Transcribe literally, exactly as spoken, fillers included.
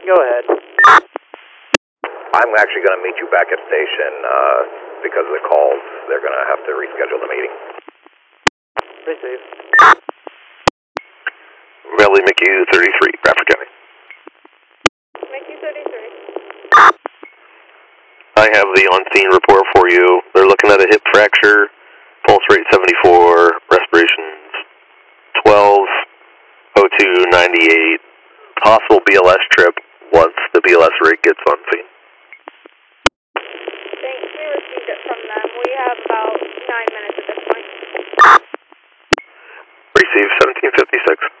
Go ahead. I'm actually going to meet you back at station uh, because of the calls. They're going to have to reschedule the meeting. Receive. Valley McHugh thirty-three, Bradford County. McHugh thirty-three. I have the on-scene report for you. They're looking at a hip fracture, pulse rate seventy-four, respirations twelve, O two ninety-eight, possible B L S trip once the B L S rig gets on scene. Thanks, we received it from them. We have about nine minutes at this point. Receive seventeen fifty-six.